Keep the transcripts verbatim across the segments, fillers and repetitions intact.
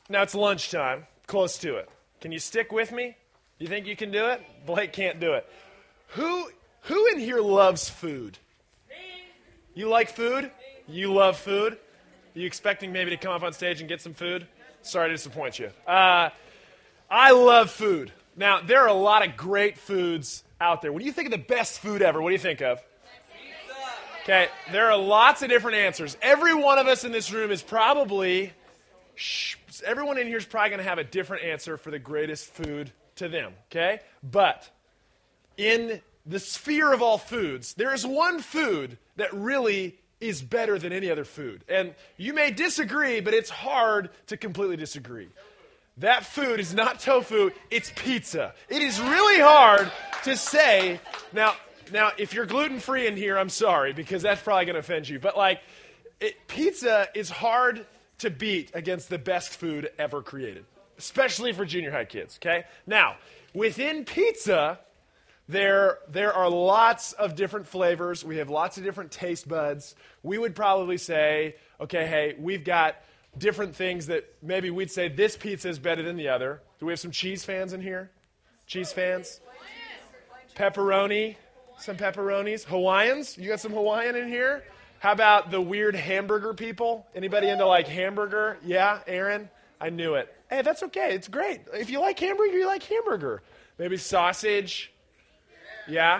Now it's lunchtime, close to it. Can you stick with me? You think you can do it? Blake can't do it. Who who in here loves food? You like food? You love food? Are you expecting maybe to come up on stage and get some food? Sorry to disappoint you. Uh, I love food. Now, there are a lot of great foods out there. When you think of the best food ever, what do you think of? Okay, there are lots of different answers. Every one of us in this room is probably, shh, everyone in here is probably going to have a different answer for the greatest food to them, okay? But in the sphere of all foods, there is one food that really is better than any other food. And you may disagree, but it's hard to completely disagree. That food is not tofu, it's pizza. It is really hard to say. Now, now if you're gluten-free in here, I'm sorry, because that's probably going to offend you. But like, it, pizza is hard to beat against the best food ever created, especially for junior high kids, okay? Now, within pizza, there, there are lots of different flavors. We have lots of different taste buds. We would probably say, okay, hey, we've got different things that maybe we'd say this pizza is better than the other. Do we have some cheese fans in here? Cheese fans? Pepperoni? Some pepperonis? Hawaiians? You got some Hawaiian in here? How about the weird hamburger people? Anybody into like hamburger? Yeah, Aaron? I knew it. Hey, that's okay. It's great. If you like hamburger, you like hamburger. Maybe sausage? Yeah?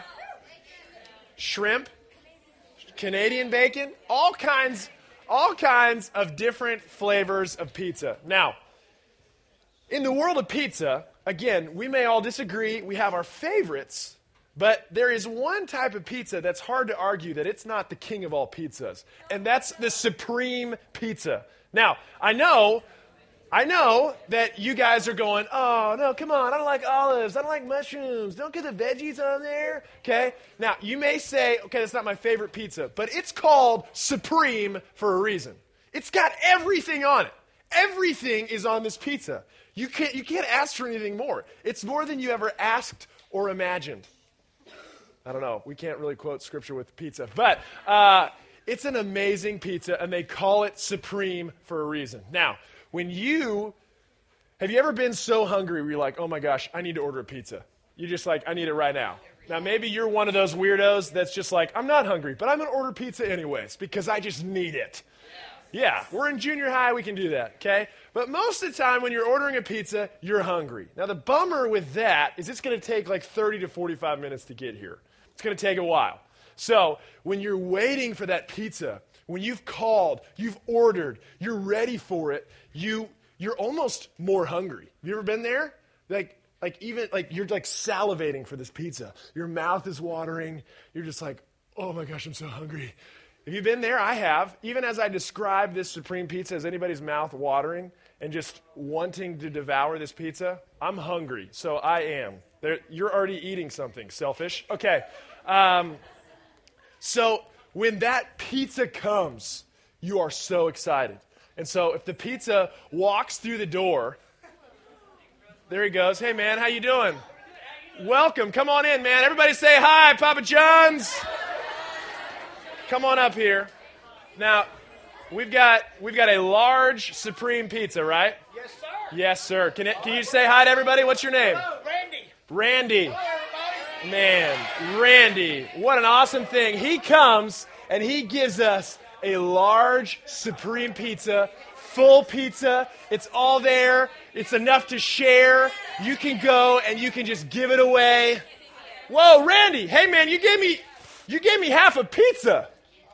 Shrimp? Canadian bacon? All kinds All kinds of different flavors of pizza. Now, in the world of pizza, again, we may all disagree. We have our favorites, but there is one type of pizza that's hard to argue that it's not the king of all pizzas, and that's the supreme pizza. Now, I know, I know that you guys are going, oh, no, come on, I don't like olives, I don't like mushrooms, don't get the veggies on there, okay? Now, you may say, okay, that's not my favorite pizza, but it's called Supreme for a reason. It's got everything on it. Everything is on this pizza. You can't, you can't ask for anything more. It's more than you ever asked or imagined. I don't know, we can't really quote scripture with pizza, but uh, it's an amazing pizza, and they call it Supreme for a reason. Now, when you, have you ever been so hungry where you're like, oh my gosh, I need to order a pizza? You're just like, I need it right now. Now, maybe you're one of those weirdos that's just like, I'm not hungry, but I'm going to order pizza anyways because I just need it. Yeah, we're in junior high, we can do that, okay? But most of the time when you're ordering a pizza, you're hungry. Now, the bummer with that is it's going to take like thirty to forty-five minutes to get here. It's going to take a while. So when you're waiting for that pizza, when you've called, you've ordered, you're ready for it, you, you're almost more hungry. Have you ever been there? Like, like even, like you're like salivating for this pizza. Your mouth is watering. You're just like, oh my gosh, I'm so hungry. Have you been there? I have. Even as I describe this Supreme Pizza, is anybody's mouth watering and just wanting to devour this pizza? I'm hungry, so I am. There, you're already eating something. Selfish. Okay. Um, so when that pizza comes, you are so excited. And so if the pizza walks through the door, there he goes. Hey, man, how you doing? Welcome. Come on in, man. Everybody say hi, Papa John's. Come on up here. Now, we've got we've got a large Supreme Pizza, right? Yes, sir. Yes, sir. Can it, can you say hi to everybody? What's your name? Hello, Randy. Randy. Hello, everybody. Man, Randy, what an awesome thing. He comes and he gives us a large Supreme Pizza, full pizza. It's all there. It's enough to share. You can go and you can just give it away. Whoa, Randy. Hey, man, you gave me you gave me half a pizza.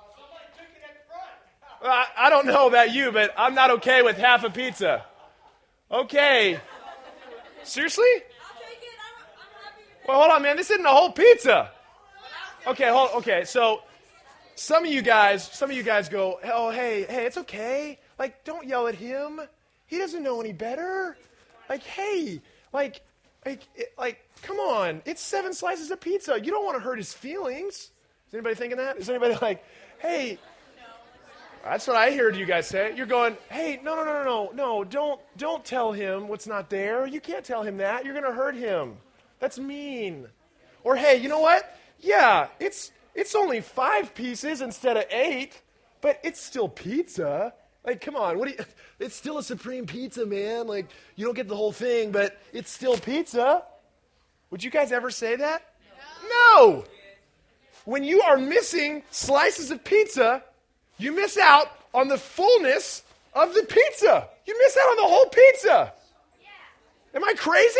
I, I don't know about you, but I'm not okay with half a pizza. Okay. Seriously? Well, hold on, man. This isn't a whole pizza. Okay, hold. Okay, so some of you guys, some of you guys go, oh, hey, hey, it's okay. Like, don't yell at him. He doesn't know any better. Like, hey, like, like, like, come on. It's seven slices of pizza. You don't want to hurt his feelings. Is anybody thinking that? Is anybody like, hey? That's what I heard you guys say. You're going, hey, no, no, no, no, no, no, don't, don't tell him what's not there. You can't tell him that. You're going to hurt him. That's mean. Or, hey, you know what? Yeah, it's it's only five pieces instead of eight, but it's still pizza. Like, come on, what do you, it's still a supreme pizza, man. Like, you don't get the whole thing, but it's still pizza. Would you guys ever say that? No. no. When you are missing slices of pizza, you miss out on the fullness of the pizza. You miss out on the whole pizza. Am I crazy?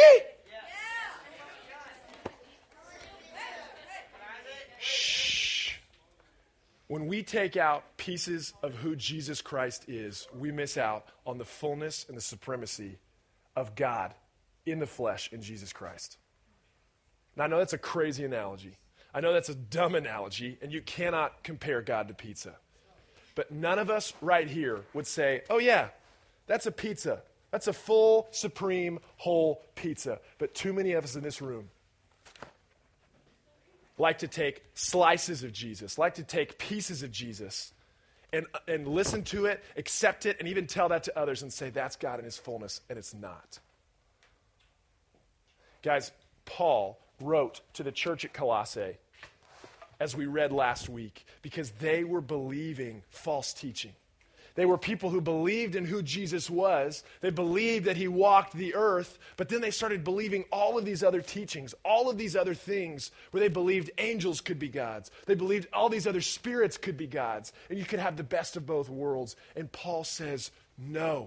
Shh. When we take out pieces of who Jesus Christ is, we miss out on the fullness and the supremacy of God in the flesh in Jesus Christ. Now, I know that's a crazy analogy. I know that's a dumb analogy, and you cannot compare God to pizza. But none of us right here would say, oh yeah, that's a pizza. That's a full, supreme, whole pizza. But too many of us in this room like to take slices of Jesus, like to take pieces of Jesus and, and listen to it, accept it, and even tell that to others and say that's God in his fullness, and it's not. Guys, Paul wrote to the church at Colossae, as we read last week, because they were believing false teaching. They were people who believed in who Jesus was. They believed that he walked the earth, but then they started believing all of these other teachings, all of these other things where they believed angels could be gods. They believed all these other spirits could be gods, and you could have the best of both worlds. And Paul says, no.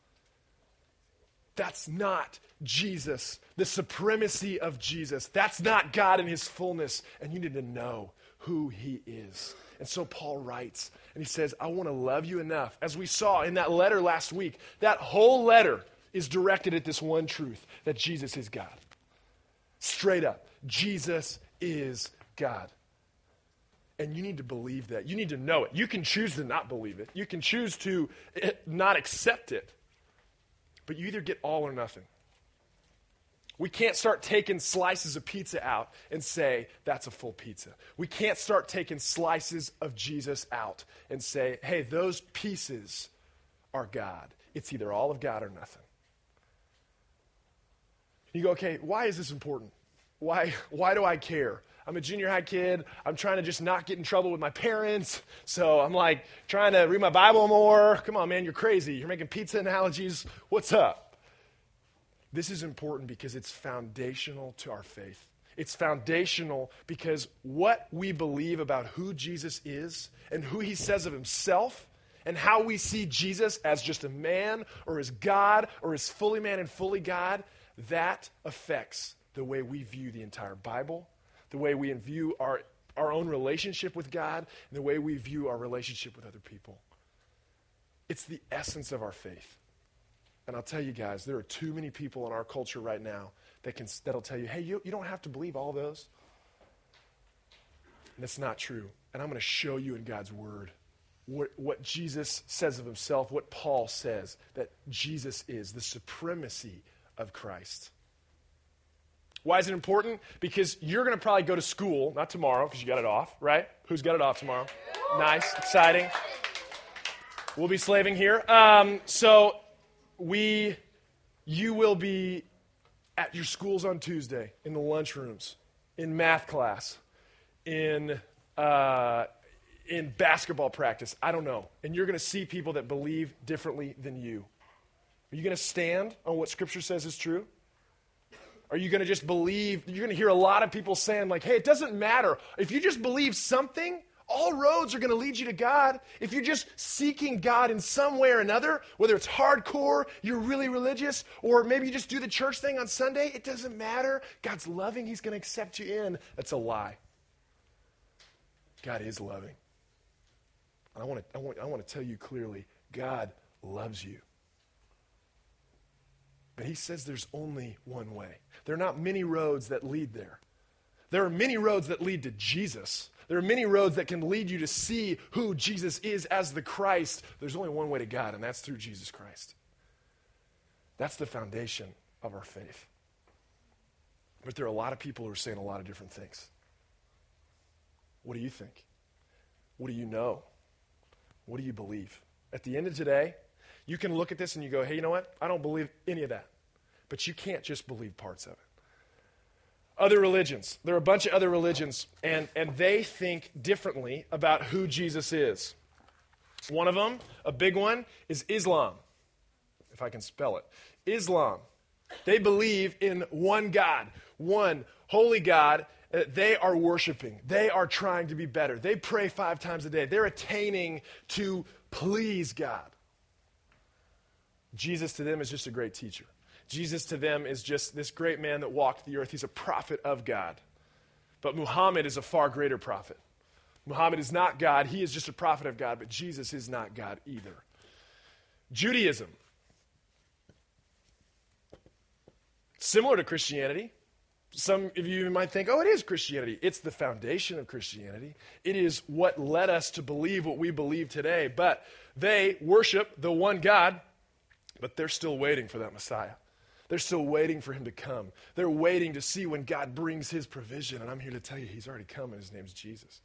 That's not Jesus, the supremacy of Jesus. That's not God in his fullness, and you need to know who he is. And so Paul writes, and he says, I want to love you enough. As we saw in that letter last week, that whole letter is directed at this one truth, that Jesus is God. Straight up, Jesus is God. And you need to believe that. You need to know it. You can choose to not believe it. You can choose to not accept it. But you either get all or nothing. We can't start taking slices of pizza out and say, that's a full pizza. We can't start taking slices of Jesus out and say, hey, those pieces are God. It's either all of God or nothing. You go, okay, why is this important? Why, why do I care? I'm a junior high kid. I'm trying to just not get in trouble with my parents. So I'm like trying to read my Bible more. Come on, man, you're crazy. You're making pizza analogies. What's up? This is important because it's foundational to our faith. It's foundational because what we believe about who Jesus is and who he says of himself and how we see Jesus as just a man or as God or as fully man and fully God, that affects the way we view the entire Bible, the way we view our, our own relationship with God, and the way we view our relationship with other people. It's the essence of our faith. And I'll tell you guys, there are too many people in our culture right now that can, that'll tell you, hey, you, you don't have to believe all those. And that's not true. And I'm going to show you in God's word what, what Jesus says of himself, what Paul says, that Jesus is the supremacy of Christ. Why is it important? Because you're going to probably go to school, not tomorrow because you got it off, right? Who's got it off tomorrow? Nice, exciting. We'll be slaving here. Um, so... We, you will be at your schools on Tuesday, in the lunchrooms, in math class, in uh, in basketball practice. I don't know. And you're going to see people that believe differently than you. Are you going to stand on what Scripture says is true? Are you going to just believe? You're going to hear a lot of people saying like, hey, it doesn't matter. If you just believe something, all roads are going to lead you to God. If you're just seeking God in some way or another, whether it's hardcore, you're really religious, or maybe you just do the church thing on Sunday, it doesn't matter. God's loving. He's going to accept you in. That's a lie. God is loving. And I want to I want, I want to tell you clearly, God loves you. But he says there's only one way. There are not many roads that lead there. There are many roads that lead to Jesus. There are many roads that can lead you to see who Jesus is as the Christ. There's only one way to God, and that's through Jesus Christ. That's the foundation of our faith. But there are a lot of people who are saying a lot of different things. What do you think? What do you know? What do you believe? At the end of today, you can look at this and you go, hey, you know what? I don't believe any of that. But you can't just believe parts of it. Other religions. There are a bunch of other religions, and, and they think differently about who Jesus is. One of them, a big one, is Islam, if I can spell it. Islam. They believe in one God, one holy God that they are worshiping. They are trying to be better. They pray five times a day. They're attaining to please God. Jesus to them is just a great teacher. Jesus to them is just this great man that walked the earth. He's a prophet of God. But Muhammad is a far greater prophet. Muhammad is not God. He is just a prophet of God, but Jesus is not God either. Judaism. Similar to Christianity. Some of you might think, oh, it is Christianity. It's the foundation of Christianity. It is what led us to believe what we believe today. But they worship the one God, but they're still waiting for that Messiah. They're still waiting for him to come. They're waiting to see when God brings his provision. And I'm here to tell you, he's already come, and his name's Jesus.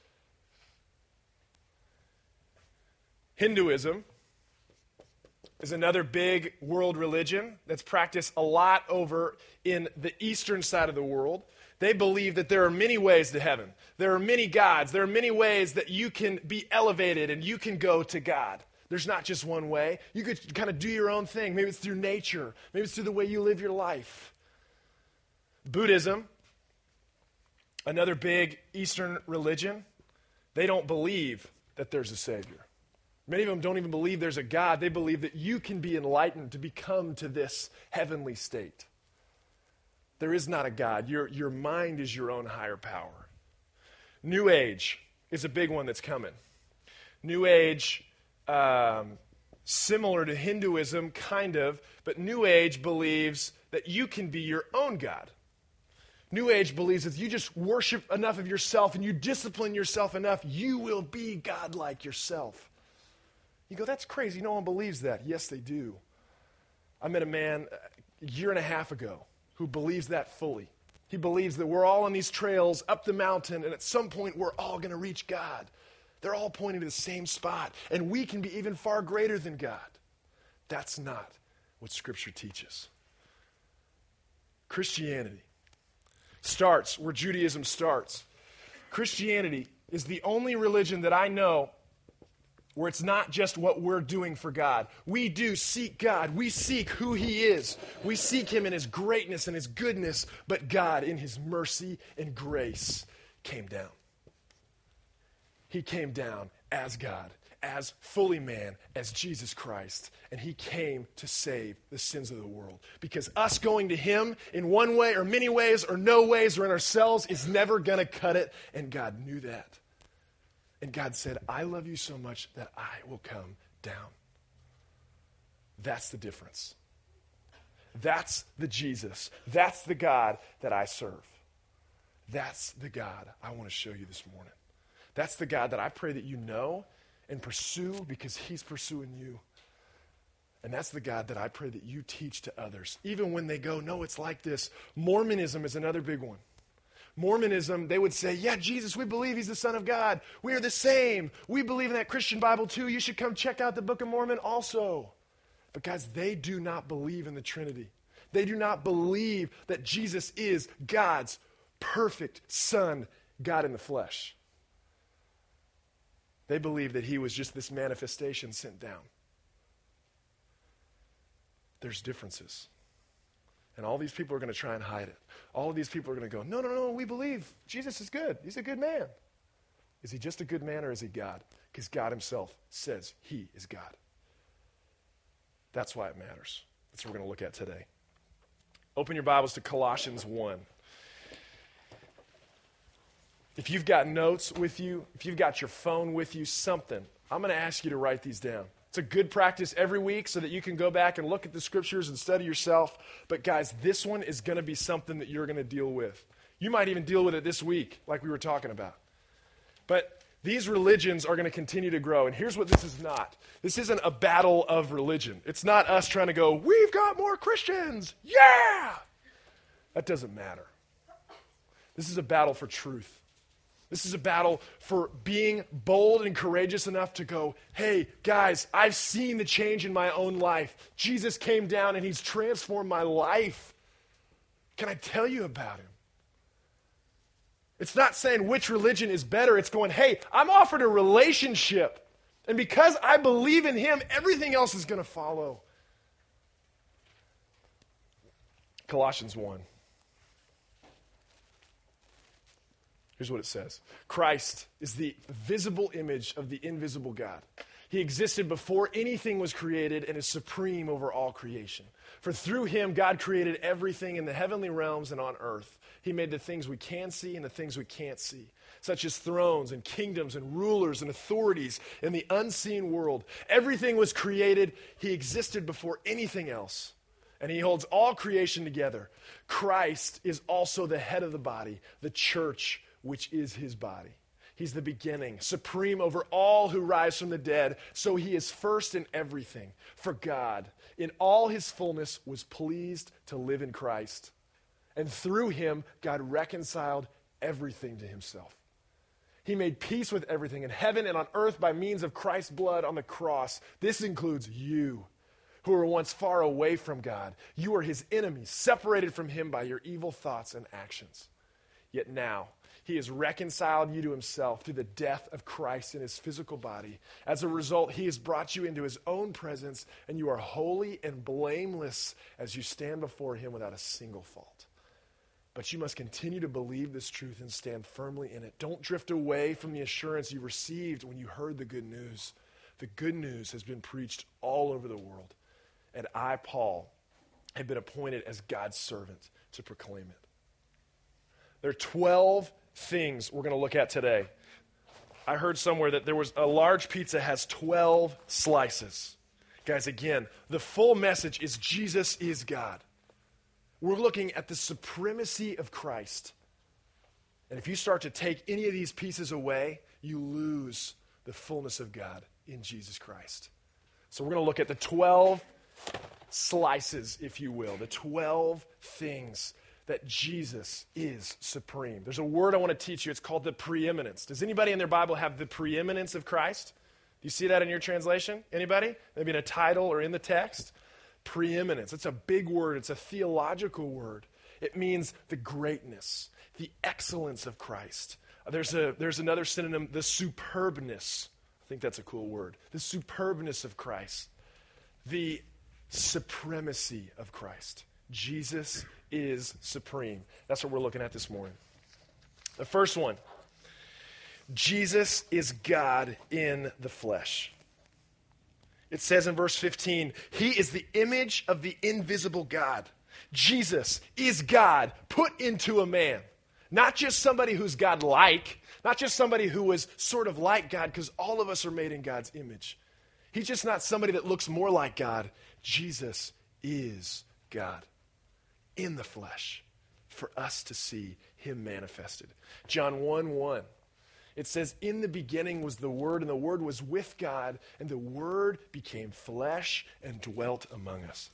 Hinduism is another big world religion that's practiced a lot over in the eastern side of the world. They believe that there are many ways to heaven. There are many gods. There are many ways that you can be elevated and you can go to God. There's not just one way. You could kind of do your own thing. Maybe it's through nature. Maybe it's through the way you live your life. Buddhism, another big Eastern religion, they don't believe that there's a Savior. Many of them don't even believe there's a God. They believe that you can be enlightened to become to this heavenly state. There is not a God. Your, your mind is your own higher power. New Age is a big one that's coming. New Age, um, similar to Hinduism, kind of, but New Age believes that you can be your own God. New Age believes that if you just worship enough of yourself and you discipline yourself enough, you will be God-like yourself. You go, that's crazy. No one believes that. Yes, they do. I met a man a year and a half ago who believes that fully. He believes that we're all on these trails up the mountain, and at some point we're all going to reach God. They're all pointing to the same spot, and we can be even far greater than God. That's not what Scripture teaches. Christianity starts where Judaism starts. Christianity is the only religion that I know where it's not just what we're doing for God. We do seek God. We seek who he is. We seek him in his greatness and his goodness, but God in his mercy and grace came down. He came down as God, as fully man, as Jesus Christ, and he came to save the sins of the world. Because us going to him in one way or many ways or no ways or in ourselves is never going to cut it, and God knew that. And God said, I love you so much that I will come down. That's the difference. That's the Jesus. That's the God that I serve. That's the God I want to show you this morning. That's the God that I pray that you know and pursue because he's pursuing you. And that's the God that I pray that you teach to others. Even when they go, no, it's like this. Mormonism is another big one. Mormonism, they would say, yeah, Jesus, we believe he's the Son of God. We are the same. We believe in that Christian Bible too. You should come check out the Book of Mormon also. But guys, they do not believe in the Trinity. They do not believe that Jesus is God's perfect Son, God in the flesh. They believe that he was just this manifestation sent down. There's differences. And all these people are going to try and hide it. All of these people are going to go, no, no, no, we believe Jesus is good. He's a good man. Is he just a good man or is he God? Because God himself says he is God. That's why it matters. That's what we're going to look at today. Open your Bibles to Colossians one. If you've got notes with you, if you've got your phone with you, something, I'm going to ask you to write these down. It's a good practice every week so that you can go back and look at the scriptures and study yourself. But guys, this one is going to be something that you're going to deal with. You might even deal with it this week, like we were talking about. But these religions are going to continue to grow. And here's what this is not. This isn't a battle of religion. It's not us trying to go, we've got more Christians. Yeah! That doesn't matter. This is a battle for truth. This is a battle for being bold and courageous enough to go, hey, guys, I've seen the change in my own life. Jesus came down and he's transformed my life. Can I tell you about him? It's not saying which religion is better. It's going, hey, I'm offered a relationship. And because I believe in him, everything else is going to follow. Colossians one. Here's what it says. Christ is the visible image of the invisible God. He existed before anything was created and is supreme over all creation. For through him, God created everything in the heavenly realms and on earth. He made the things we can see and the things we can't see, such as thrones and kingdoms and rulers and authorities in the unseen world. Everything was created. He existed before anything else, and he holds all creation together. Christ is also the head of the body, the church, which is his body. He's the beginning, supreme over all who rise from the dead. So he is first in everything. For God, in all his fullness, was pleased to live in Christ. And through him, God reconciled everything to himself. He made peace with everything in heaven and on earth by means of Christ's blood on the cross. This includes you, who were once far away from God. You are his enemies, separated from him by your evil thoughts and actions. Yet now, he has reconciled you to himself through the death of Christ in his physical body. As a result, he has brought you into his own presence, and you are holy and blameless as you stand before him without a single fault. But you must continue to believe this truth and stand firmly in it. Don't drift away from the assurance you received when you heard the good news. The good news has been preached all over the world, and I, Paul, have been appointed as God's servant to proclaim it. There are twelve things we're going to look at today. I heard somewhere that there was a large pizza has twelve slices. Guys, again, the full message is Jesus is God. We're looking at the supremacy of Christ. And if you start to take any of these pieces away, you lose the fullness of God in Jesus Christ. So we're going to look at the twelve slices, if you will, the twelve things that Jesus is supreme. There's a word I want to teach you. It's called the preeminence. Does anybody in their Bible have the preeminence of Christ? Do you see that in your translation? Anybody? Maybe in a title or in the text? Preeminence. It's a big word. It's a theological word. It means the greatness, the excellence of Christ. There's a there's another synonym, the superbness. I think that's a cool word. The superbness of Christ. The supremacy of Christ. Jesus is supreme. That's what we're looking at this morning. The first one, Jesus is God in the flesh. It says in verse fifteen, he is the image of the invisible God. Jesus is God put into a man. Not just somebody who's God-like, not just somebody who was sort of like God, because all of us are made in God's image. He's just not somebody that looks more like God. Jesus is God in the flesh for us to see him manifested. John one one, it says, in the beginning was the Word, and the Word was with God, and the Word became flesh and dwelt among us.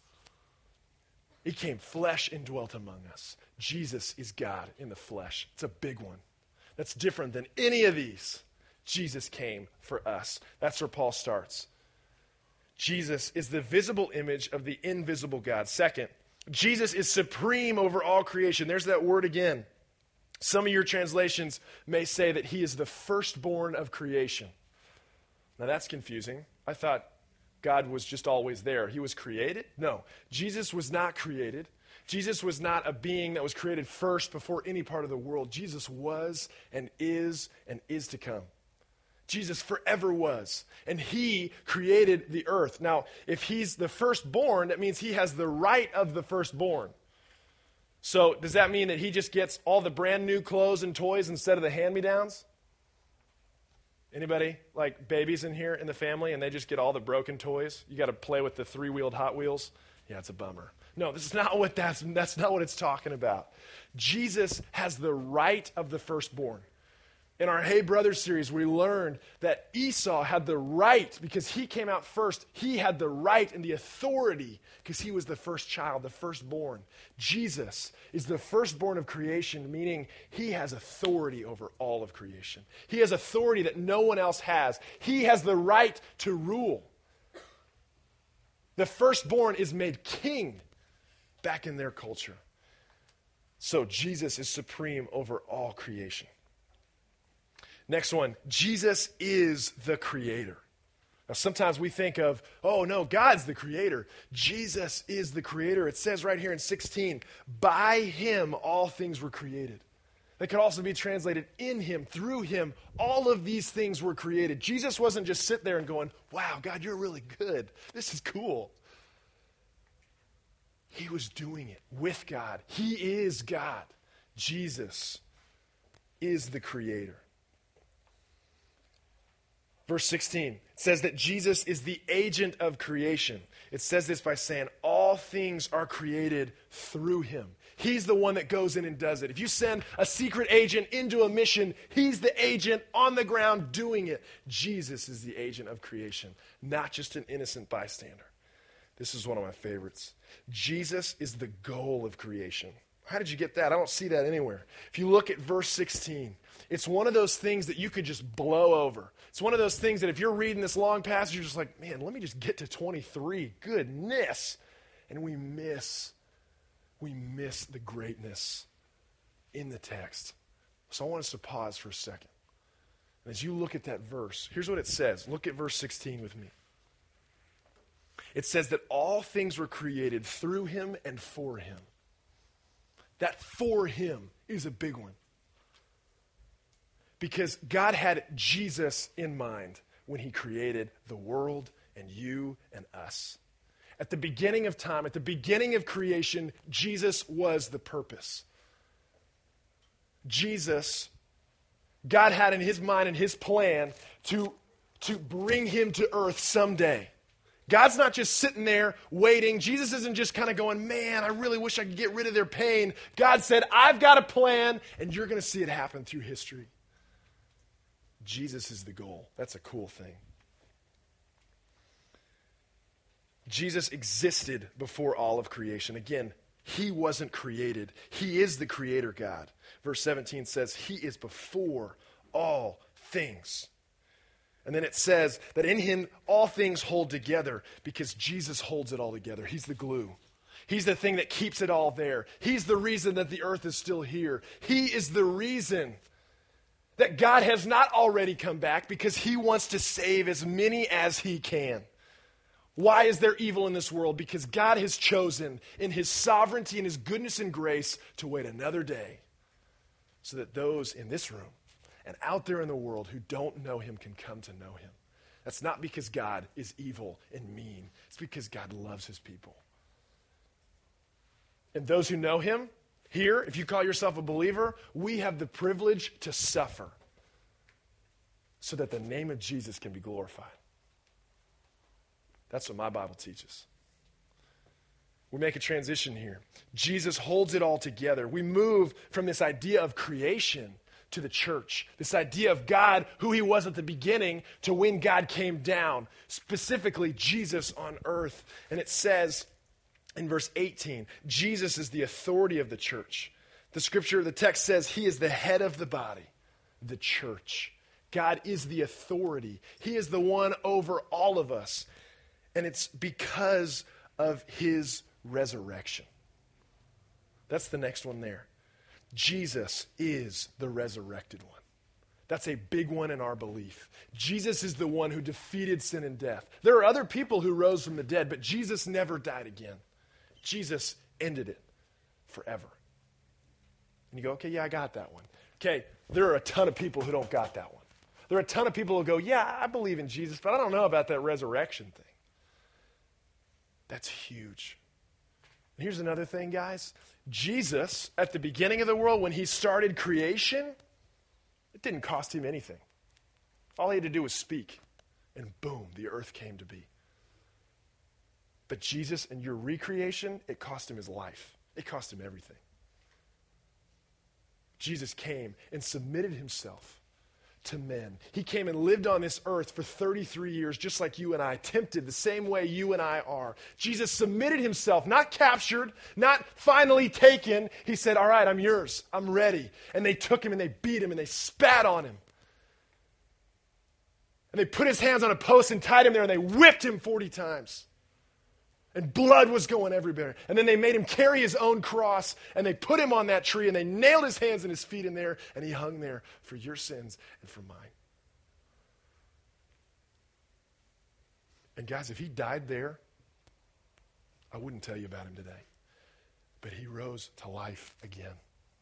He became flesh and dwelt among us. Jesus is God in the flesh. It's a big one. That's different than any of these. Jesus came for us. That's where Paul starts. Jesus is the visible image of the invisible God. Second, Jesus is supreme over all creation. There's that word again. Some of your translations may say that he is the firstborn of creation. Now that's confusing. I thought God was just always there. He was created? No. Jesus was not created. Jesus was not a being that was created first before any part of the world. Jesus was and is and is to come. Jesus forever was, and he created the earth. Now, if he's the firstborn, that means he has the right of the firstborn. So does that mean that he just gets all the brand new clothes and toys instead of the hand-me-downs? Anybody like babies in here in the family and they just get all the broken toys? You got to play with the three-wheeled Hot Wheels? Yeah, it's a bummer. No, this is not what that's, that's not what it's talking about. Jesus has the right of the firstborn. In our Hey Brothers series, we learned that Esau had the right because he came out first. He had the right and the authority because he was the first child, the firstborn. Jesus is the firstborn of creation, meaning he has authority over all of creation. He has authority that no one else has. He has the right to rule. The firstborn is made king back in their culture. So Jesus is supreme over all creation. Next one, Jesus is the creator. Now, sometimes we think of, oh, no, God's the creator. Jesus is the creator. It says right here in sixteen, by him all things were created. That could also be translated in him, through him, all of these things were created. Jesus wasn't just sitting there and going, wow, God, you're really good. This is cool. He was doing it with God. He is God. Jesus is the creator. Verse sixteen, it says that Jesus is the agent of creation. It says this by saying all things are created through him. He's the one that goes in and does it. If you send a secret agent into a mission, he's the agent on the ground doing it. Jesus is the agent of creation, not just an innocent bystander. This is one of my favorites. Jesus is the goal of creation. How did you get that? I don't see that anywhere. If you look at verse sixteen, it's one of those things that you could just blow over. It's one of those things that if you're reading this long passage, you're just like, man, let me just get to twenty-three. Goodness. And we miss, we miss the greatness in the text. So I want us to pause for a second. And as you look at that verse, here's what it says. Look at verse sixteen with me. It says that all things were created through him and for him. That for him is a big one. Because God had Jesus in mind when he created the world and you and us. At the beginning of time, at the beginning of creation, Jesus was the purpose. Jesus, God had in his mind and his plan to, to bring him to earth someday. God's not just sitting there waiting. Jesus isn't just kind of going, man, I really wish I could get rid of their pain. God said, I've got a plan, and you're going to see it happen through history. Jesus is the goal. That's a cool thing. Jesus existed before all of creation. Again, he wasn't created. He is the creator God. Verse seventeen says, he is before all things. And then it says that in him all things hold together because Jesus holds it all together. He's the glue. He's the thing that keeps it all there. He's the reason that the earth is still here. He is the reason that God has not already come back because he wants to save as many as he can. Why is there evil in this world? Because God has chosen in his sovereignty and his goodness and grace to wait another day so that those in this room and out there in the world who don't know him can come to know him. That's not because God is evil and mean. It's because God loves his people. And those who know him, here, if you call yourself a believer, we have the privilege to suffer so that the name of Jesus can be glorified. That's what my Bible teaches. We make a transition here. Jesus holds it all together. We move from this idea of creation to the church. This idea of God, who he was at the beginning, to when God came down, specifically Jesus on earth. And it says in verse eighteen, Jesus is the authority of the church. The scripture, the text says he is the head of the body, the church. God is the authority. He is the one over all of us. And it's because of his resurrection. That's the next one there. Jesus is the resurrected one. That's a big one in our belief. Jesus is the one who defeated sin and death. There are other people who rose from the dead, but Jesus never died again. Jesus ended it forever. And you go, okay, yeah, I got that one. Okay, there are a ton of people who don't got that one. There are a ton of people who go, yeah, I believe in Jesus, but I don't know about that resurrection thing. That's huge. And here's another thing, guys. Jesus, at the beginning of the world, when he started creation, it didn't cost him anything. All he had to do was speak, and boom, the earth came to be. But Jesus and your recreation, it cost him his life. It cost him everything. Jesus came and submitted himself to men. He came and lived on this earth for thirty-three years, just like you and I, tempted the same way you and I are. Jesus submitted himself, not captured, not finally taken. He said, all right, I'm yours. I'm ready. And they took him and they beat him and they spat on him. And they put his hands on a post and tied him there and they whipped him forty times. And blood was going everywhere. And then they made him carry his own cross, and they put him on that tree, and they nailed his hands and his feet in there, and he hung there for your sins and for mine. And guys, if he died there, I wouldn't tell you about him today. But he rose to life again.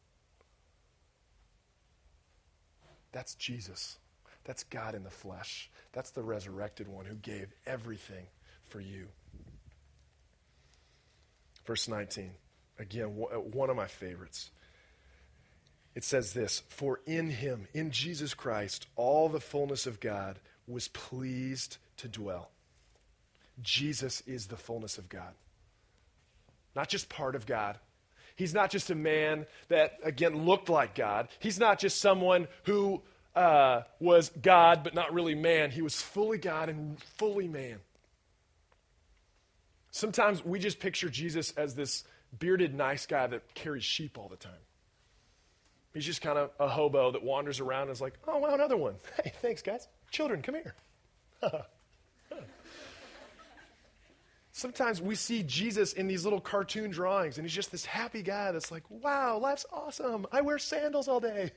That's Jesus. That's God in the flesh. That's the resurrected one who gave everything for you. Verse nineteen, again, one of my favorites. It says this, for in him, in Jesus Christ, all the fullness of God was pleased to dwell. Jesus is the fullness of God. Not just part of God. He's not just a man that, again, looked like God. He's not just someone who uh, was God but not really man. He was fully God and fully man. Sometimes we just picture Jesus as this bearded, nice guy that carries sheep all the time. He's just kind of a hobo that wanders around and is like, oh, wow, another one. Hey, thanks, guys. Children, come here. Sometimes we see Jesus in these little cartoon drawings, and he's just this happy guy that's like, wow, life's awesome. I wear sandals all day.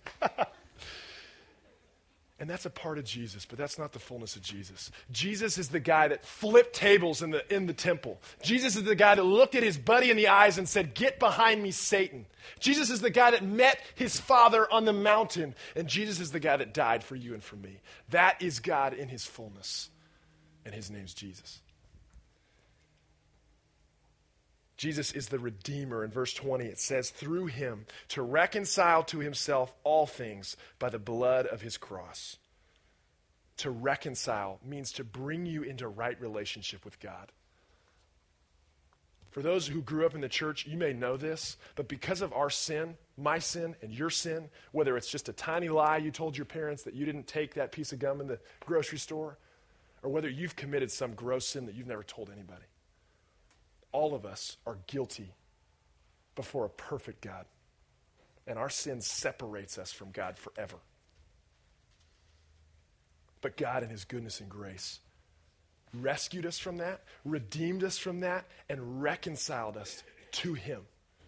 And that's a part of Jesus, but that's not the fullness of Jesus. Jesus is the guy that flipped tables in the, in the temple. Jesus is the guy that looked at his buddy in the eyes and said, get behind me, Satan. Jesus is the guy that met his Father on the mountain. And Jesus is the guy that died for you and for me. That is God in his fullness. And his name's Jesus. Jesus is the Redeemer. In verse twenty, it says, through him to reconcile to himself all things by the blood of his cross. To reconcile means to bring you into right relationship with God. For those who grew up in the church, you may know this, but because of our sin, my sin and your sin, whether it's just a tiny lie you told your parents that you didn't take that piece of gum in the grocery store, or whether you've committed some gross sin that you've never told anybody, all of us are guilty before a perfect God. And our sin separates us from God forever. But God in his goodness and grace rescued us from that, redeemed us from that, and reconciled us to him.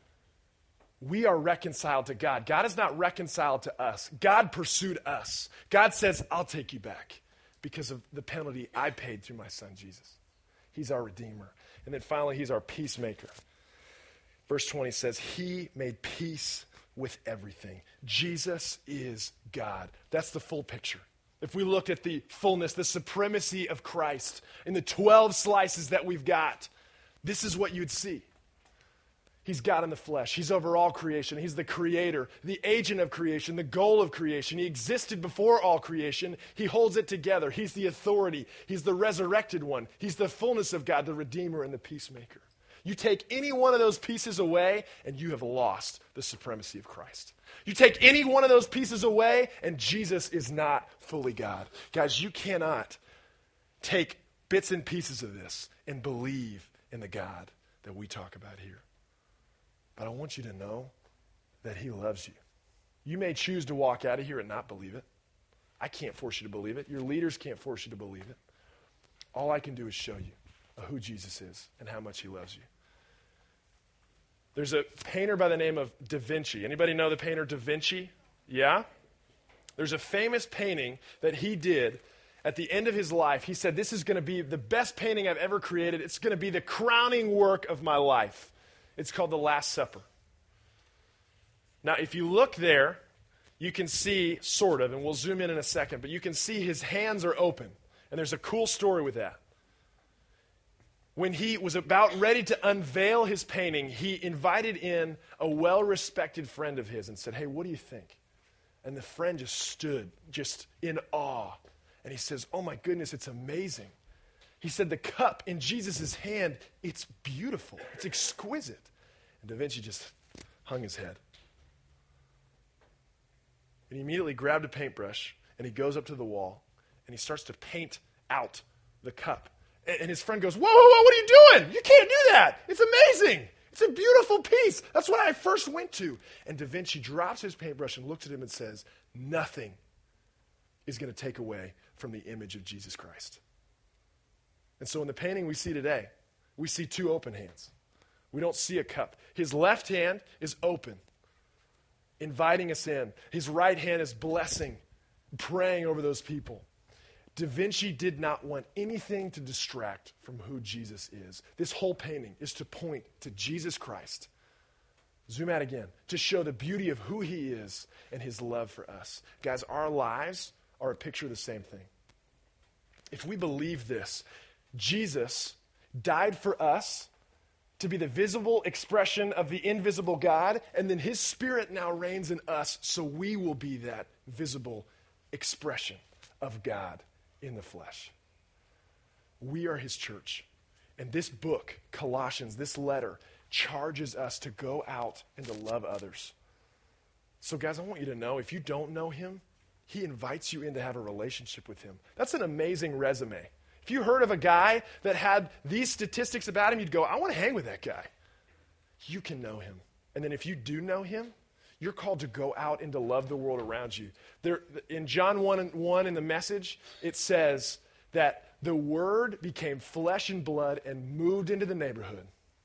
We are reconciled to God. God is not reconciled to us. God pursued us. God says, I'll take you back because of the penalty I paid through my son Jesus. He's our Redeemer. And then finally, he's our peacemaker. Verse twenty says, he made peace with everything. Jesus is God. That's the full picture. If we looked at the fullness, the supremacy of Christ in the twelve slices that we've got, this is what you'd see. He's God in the flesh. He's over all creation. He's the creator, the agent of creation, the goal of creation. He existed before all creation. He holds it together. He's the authority. He's the resurrected one. He's the fullness of God, the Redeemer and the peacemaker. You take any one of those pieces away, and you have lost the supremacy of Christ. You take any one of those pieces away, and Jesus is not fully God. Guys, you cannot take bits and pieces of this and believe in the God that we talk about here. But I want you to know that he loves you. You may choose to walk out of here and not believe it. I can't force you to believe it. Your leaders can't force you to believe it. All I can do is show you who Jesus is and how much he loves you. There's a painter by the name of Da Vinci. Anybody know the painter Da Vinci? Yeah? There's a famous painting that he did at the end of his life. He said, this is going to be the best painting I've ever created. It's going to be the crowning work of my life. It's called The Last Supper. Now, if you look there, you can see, sort of, and we'll zoom in in a second, but you can see his hands are open. And there's a cool story with that. When he was about ready to unveil his painting, he invited in a well-respected friend of his and said, hey, what do you think? And the friend just stood, just in awe. And he says, oh my goodness, it's amazing. He said, the cup in Jesus' hand, it's beautiful. It's exquisite. And Da Vinci just hung his head. And he immediately grabbed a paintbrush, and he goes up to the wall, and he starts to paint out the cup. And his friend goes, whoa, whoa, whoa, what are you doing? You can't do that. It's amazing. It's a beautiful piece. That's what I first went to. And Da Vinci drops his paintbrush and looks at him and says, nothing is going to take away from the image of Jesus Christ. And so in the painting we see today, we see two open hands. We don't see a cup. His left hand is open, inviting us in. His right hand is blessing, praying over those people. Da Vinci did not want anything to distract from who Jesus is. This whole painting is to point to Jesus Christ. Zoom out again, to show the beauty of who he is and his love for us. Guys, our lives are a picture of the same thing. If we believe this, Jesus died for us to be the visible expression of the invisible God, and then his Spirit now reigns in us, so we will be that visible expression of God in the flesh. We are his church. And this book, Colossians, this letter, charges us to go out and to love others. So guys, I want you to know, if you don't know him, he invites you in to have a relationship with him. That's an amazing resume. If you heard of a guy that had these statistics about him, you'd go, I want to hang with that guy. You can know him. And then if you do know him, you're called to go out and to love the world around you. There, in John one and one in the Message, it says that the Word became flesh and blood and moved into the neighborhood.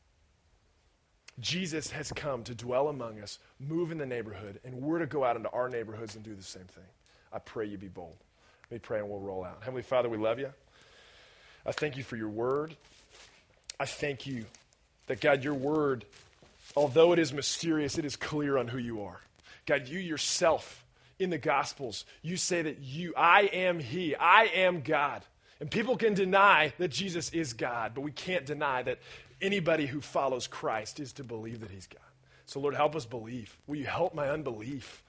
Jesus has come to dwell among us, move in the neighborhood, and we're to go out into our neighborhoods and do the same thing. I pray you be bold. Let me pray and we'll roll out. Heavenly Father, we love you. I thank you for your word. I thank you that, God, your word, although it is mysterious, it is clear on who you are. God, you yourself in the Gospels, you say that you, I am he, I am God. And people can deny that Jesus is God, but we can't deny that anybody who follows Christ is to believe that he's God. So Lord, help us believe. Will you help my unbelief?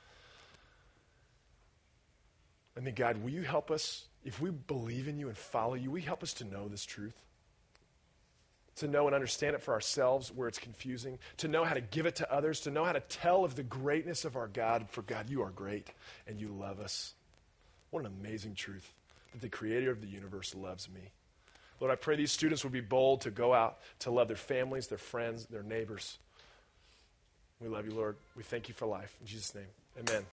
And then God, will you help us, if we believe in you and follow you, will you help us to know this truth? To know and understand it for ourselves where it's confusing, to know how to give it to others, to know how to tell of the greatness of our God. For God, you are great and you love us. What an amazing truth that the creator of the universe loves me. Lord, I pray these students will be bold to go out to love their families, their friends, their neighbors. We love you, Lord. We thank you for life. In Jesus' name, amen.